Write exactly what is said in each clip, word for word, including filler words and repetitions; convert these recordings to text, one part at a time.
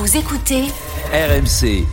Vous écoutez R M C.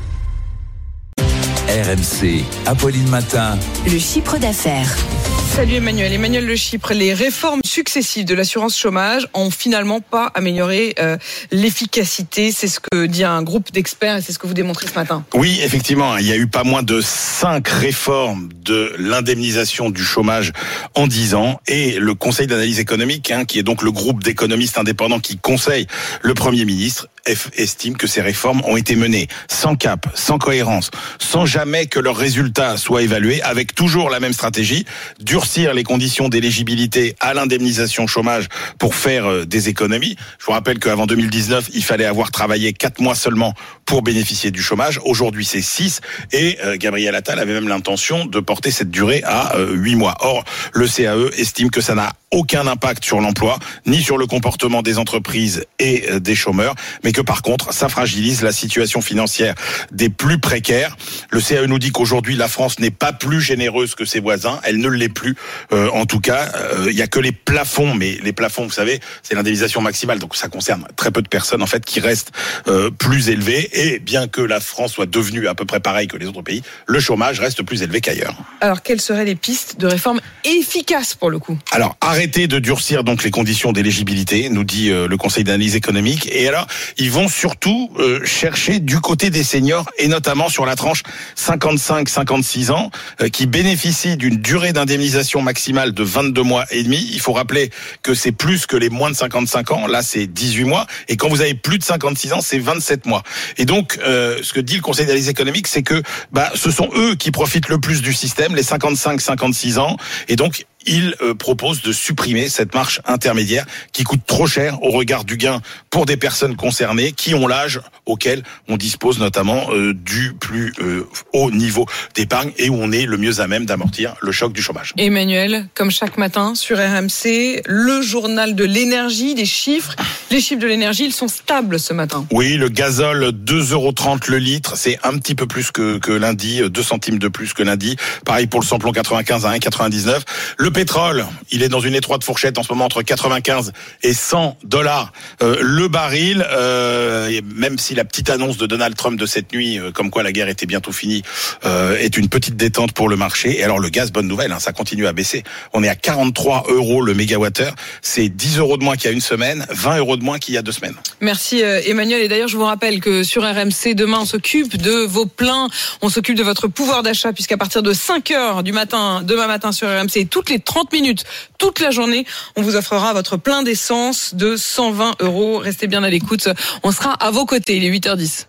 R M C, Apolline Matin. Le chiffre d'affaires. Salut Emmanuel. Emmanuel Le Chypre, les réformes successives de l'assurance chômage ont finalement pas amélioré euh, l'efficacité. C'est ce que dit un groupe d'experts et c'est ce que vous démontrez ce matin. Oui, effectivement, il y a eu pas moins de cinq réformes de l'indemnisation du chômage en dix ans. Et le Conseil d'analyse économique, hein, qui est donc le groupe d'économistes indépendants qui conseille le Premier ministre, estime que ces réformes ont été menées sans cap, sans cohérence, sans jamais que leurs résultats soient évalués, avec toujours la même stratégie, durcir les conditions d'éligibilité à l'indemnisation chômage pour faire des économies. Je vous rappelle qu'avant deux mille dix-neuf, il fallait avoir travaillé quatre mois seulement pour bénéficier du chômage. Aujourd'hui, c'est six et euh, Gabriel Attal avait même l'intention de porter cette durée à euh, huit mois. Or, le C A E estime que ça n'a aucun impact sur l'emploi, ni sur le comportement des entreprises et euh, des chômeurs, mais que par contre, ça fragilise la situation financière des plus précaires. Le C A E nous dit qu'aujourd'hui, la France n'est pas plus généreuse que ses voisins. Elle ne l'est plus. Euh, en tout cas, il euh, y a que les plafonds, mais les plafonds, vous savez, c'est l'indemnisation maximale, donc ça concerne très peu de personnes en fait qui restent euh, plus élevées. Et bien que la France soit devenue à peu près pareil que les autres pays, le chômage reste plus élevé qu'ailleurs. Alors, quelles seraient les pistes de réforme efficaces pour le coup ? Alors, arrêtez de durcir donc les conditions d'éligibilité, nous dit euh, le Conseil d'analyse économique. Et alors, ils vont surtout euh, chercher du côté des seniors et notamment sur la tranche cinquante-cinq à cinquante-six ans euh, qui bénéficient d'une durée d'indemnisation maximale de vingt-deux mois et demi. Il faut rappeler que c'est plus que les moins de cinquante-cinq ans. Là, c'est dix-huit mois. Et quand vous avez plus de cinquante-six ans, c'est vingt-sept mois. Et donc, euh, ce que dit le Conseil d'analyse économique, c'est que bah, ce sont eux qui profitent le plus du système, les cinquante-cinq à cinquante-six ans. Et donc, il euh, propose de supprimer cette marche intermédiaire qui coûte trop cher au regard du gain pour des personnes concernées qui ont l'âge auquel on dispose notamment euh, du plus euh, haut niveau d'épargne et où on est le mieux à même d'amortir le choc du chômage. Emmanuel, comme chaque matin sur R M C, le journal de l'énergie, des chiffres. Les chiffres de l'énergie, ils sont stables ce matin. Oui, le gazole, deux euros trente le litre, c'est un petit peu plus que, que lundi, deux centimes de plus que lundi. Pareil pour le samplon quatre-vingt-quinze à un virgule quatre-vingt-dix-neuf. Le pétrole, il est dans une étroite fourchette en ce moment entre quatre-vingt-quinze et cent dollars euh, le baril. Euh, même si la petite annonce de Donald Trump de cette nuit, euh, comme quoi la guerre était bientôt finie, euh, est une petite détente pour le marché. Et alors le gaz, bonne nouvelle, hein, ça continue à baisser. On est à quarante-trois euros le mégawattheure. C'est dix euros de moins qu'il y a une semaine, vingt euros de moins qu'il y a deux semaines. Merci euh, Emmanuel. Et d'ailleurs, je vous rappelle que sur R M C, demain, on s'occupe de vos pleins, on s'occupe de votre pouvoir d'achat, puisqu'à partir de cinq heures du matin, demain matin sur R M C, toutes les trente minutes, toute la journée, on vous offrera votre plein d'essence de cent vingt euros. Restez bien à l'écoute, on sera à vos côtés, il est huit heures dix.